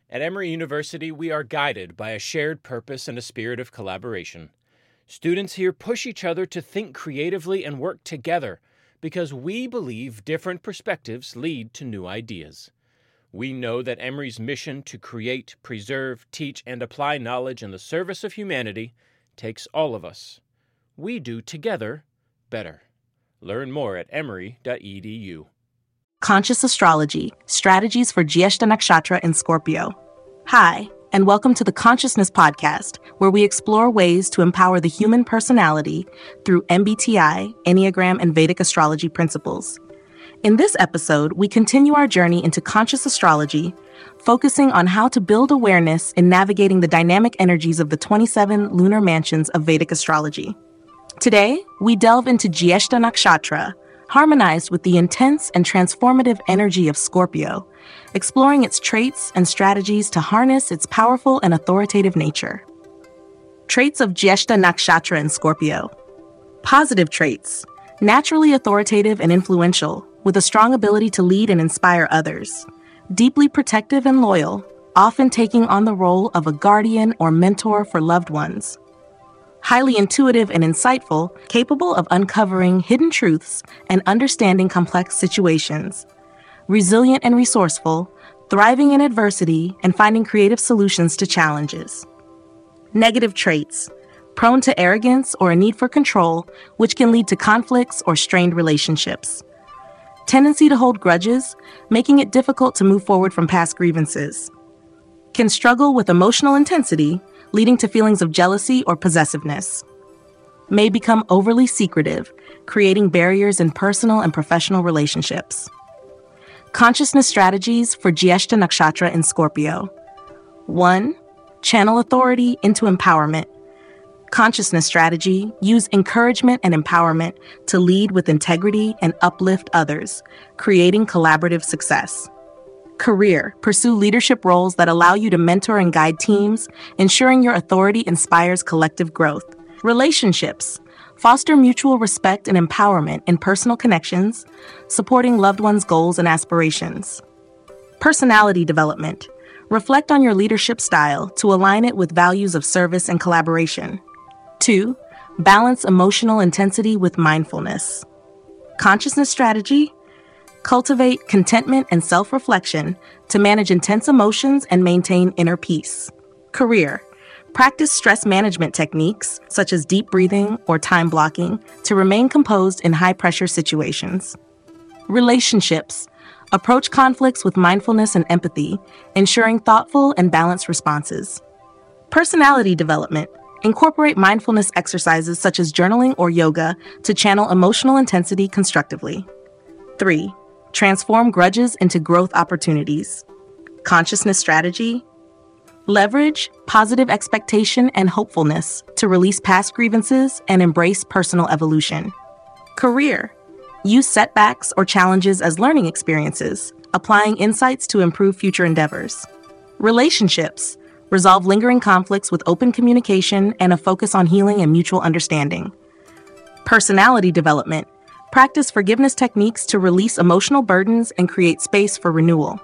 At Emory University, we are guided by a shared purpose and a spirit of collaboration. Students here push each other to think creatively and work together because we believe different perspectives lead to new ideas. We know that Emory's mission to create, preserve, teach, and apply knowledge in the service of humanity takes all of us. We do together better. Learn more at emory.edu. Conscious Astrology, Strategies for Jyeshta Nakshatra in Scorpio. Hi, and welcome to the Consciousness Podcast, where we explore ways to empower the human personality through MBTI, Enneagram, and Vedic astrology principles. In this episode, we continue our journey into conscious astrology, focusing on how to build awareness in navigating the dynamic energies of the 27 lunar mansions of Vedic astrology. Today, we delve into Jyeshta Nakshatra, harmonized with the intense and transformative energy of Scorpio, exploring its traits and strategies to harness its powerful and authoritative nature. Traits of Jyeshta Nakshatra in Scorpio. Positive traits: naturally authoritative and influential, with a strong ability to lead and inspire others. Deeply protective and loyal, often taking on the role of a guardian or mentor for loved ones. Highly intuitive and insightful, capable of uncovering hidden truths and understanding complex situations. Resilient and resourceful, thriving in adversity and finding creative solutions to challenges. Negative traits: prone to arrogance or a need for control, which can lead to conflicts or strained relationships. Tendency to hold grudges, making it difficult to move forward from past grievances. Can struggle with emotional intensity, leading to feelings of jealousy or possessiveness. May become overly secretive, creating barriers in personal and professional relationships. Consciousness strategies for Jyeshta Nakshatra in Scorpio. 1. Channel authority into empowerment. Consciousness strategy: use encouragement and empowerment to lead with integrity and uplift others, creating collaborative success. Career: pursue leadership roles that allow you to mentor and guide teams, ensuring your authority inspires collective growth. Relationships: foster mutual respect and empowerment in personal connections, supporting loved ones' goals and aspirations. Personality development: reflect on your leadership style to align it with values of service and collaboration. 2. Balance emotional intensity with mindfulness. Consciousness strategy: cultivate contentment and self-reflection to manage intense emotions and maintain inner peace. Career: practice stress management techniques such as deep breathing or time blocking to remain composed in high-pressure situations. Relationships: approach conflicts with mindfulness and empathy, ensuring thoughtful and balanced responses. Personality development: incorporate mindfulness exercises such as journaling or yoga to channel emotional intensity constructively. 3. Transform grudges into growth opportunities. Consciousness strategy: leverage positive expectation and hopefulness to release past grievances and embrace personal evolution. Career: use setbacks or challenges as learning experiences, applying insights to improve future endeavors. Relationships: resolve lingering conflicts with open communication and a focus on healing and mutual understanding. Personality development: practice forgiveness techniques to release emotional burdens and create space for renewal.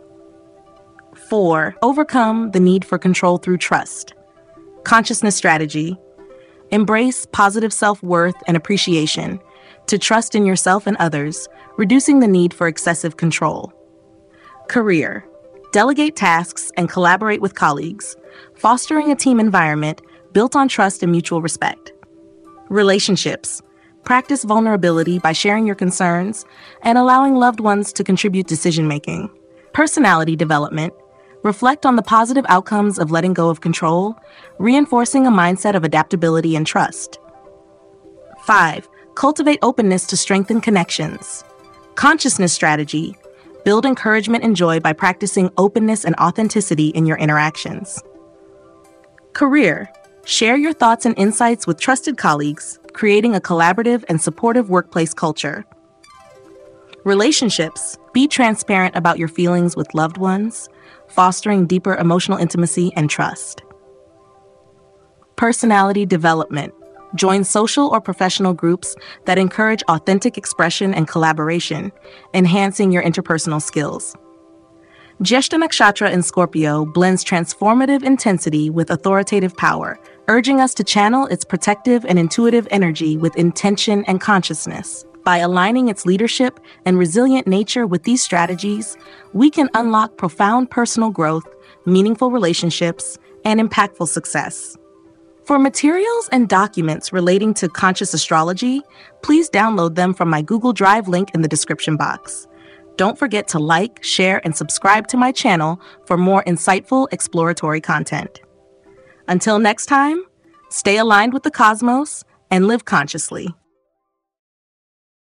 4. Overcome the need for control through trust. Consciousness strategy: embrace positive self-worth and appreciation to trust in yourself and others, reducing the need for excessive control. Career: delegate tasks and collaborate with colleagues, fostering a team environment built on trust and mutual respect. Relationships: practice vulnerability by sharing your concerns and allowing loved ones to contribute decision-making. Personality development: reflect on the positive outcomes of letting go of control, reinforcing a mindset of adaptability and trust. 5. Cultivate openness to strengthen connections. Consciousness strategy: build encouragement and joy by practicing openness and authenticity in your interactions. Career: share your thoughts and insights with trusted colleagues, creating a collaborative and supportive workplace culture. Relationships: be transparent about your feelings with loved ones, fostering deeper emotional intimacy and trust. Personality development: join social or professional groups that encourage authentic expression and collaboration, enhancing your interpersonal skills. Jyeshta Nakshatra in Scorpio blends transformative intensity with authoritative power, urging us to channel its protective and intuitive energy with intention and consciousness. By aligning its leadership and resilient nature with these strategies, we can unlock profound personal growth, meaningful relationships, and impactful success. For materials and documents relating to conscious astrology, please download them from my Google Drive link in the description box. Don't forget to like, share, and subscribe to my channel for more insightful exploratory content. Until next time, stay aligned with the cosmos and live consciously.